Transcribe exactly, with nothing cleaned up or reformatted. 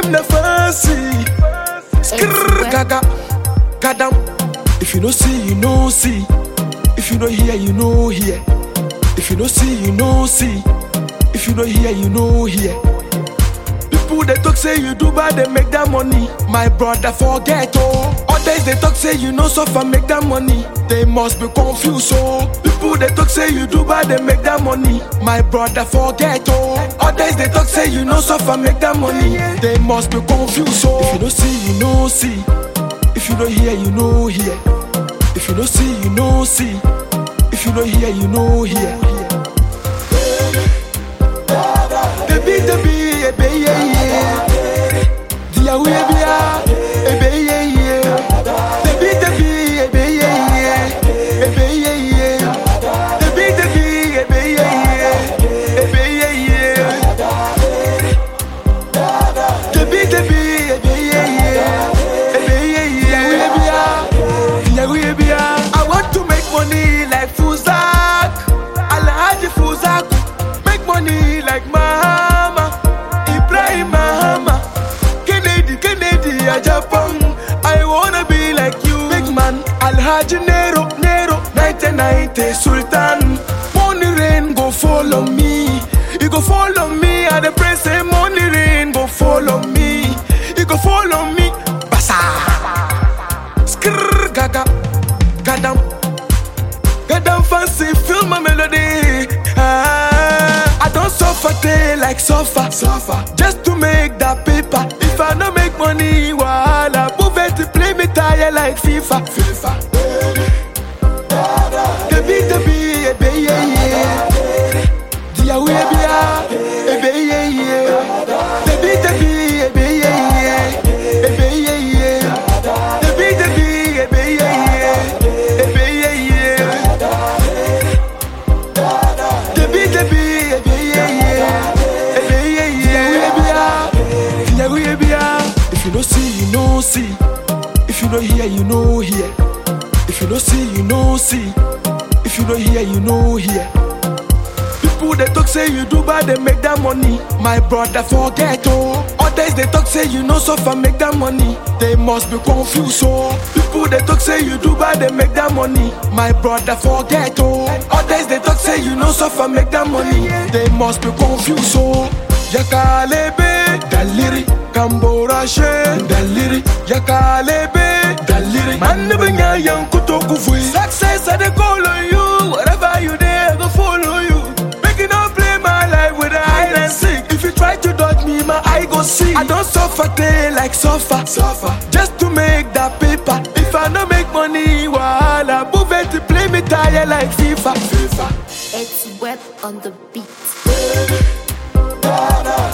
them the fancy. Skrrr, gaga, gadam. If you no see, you no see. If you no hear, you no hear. If you no see, you no see. If you no hear, you no hear. People they talk say you do bad, they make that money. My brother forget oh. Others they talk say you no suffer, make that money. They must be confused oh. People they talk say you do bad, they make that money. My brother forget oh. Others they talk say you no suffer, make that money. They must be confused oh. If you no see, you no see. If you no hear, you no hear. If you no see, you no see. If you no hear, you no hear. The beat, the beat, the beat, yeah, yeah. The way, yeah, the beat, yeah, yeah. The beat, the beat, the beat, yeah, yeah. The beat, yeah, yeah. The beat, the beat, the beat, yeah, yeah. The beat, yeah, yeah. The beat, the beat, the beat, yeah, yeah. The beat, yeah, yeah. I want to make money like Fuzak, Alhaji Fuzak. Make money like Mahama, Ibrahim Mahama, Kennedy, Kennedy, a Japan. I wanna be like you, big man. Alhaji Nero, Nero, nineteen ninety Sultan. Money rain go follow me, you go follow me. At the press say money rain go follow me, you go follow me. Basa, skrrr, gaga, gadam, gadam fancy, feel my melody. Ah, I don't suffer day like suffer, suffer, just to make that paper. If I don't make money, wahala, move it to play me tire like FIFA, FIFA. The beat, the beat, the yeah, yeah. The way, yeah, the yeah, yeah. The beat, the beat, the yeah, yeah. The yeah, yeah. The beat, the beat, the yeah, yeah. The yeah, yeah. The beat, the beat, the yeah, yeah. The yeah, yeah. If you no see, you no see. If you no hear, you no hear. If you no see, you no see. If you no hear, you no hear. People they talk say you do bad, they make that money. My brother forget oh. Others they talk say you no suffer, make that money. They must be confused oh. People they talk say you do bad, they make that money. My brother forget oh. Others they talk say you no suffer, make that money. They must be confused oh. Yakalebe daliri, Kambora she daliri. Yakalebe daliri, man benya yang kutoku fui. Success I dey call on you, wherever you there I go follow you. Making up play my life with a hide and seek. If you try to dodge me, my eye go see. I don't suffer day like suffer, suffer, just to make that paper. If I don't make money, wahala, move it to play me tire like FIFA, FIFA. It's wet on the beat. Da, da.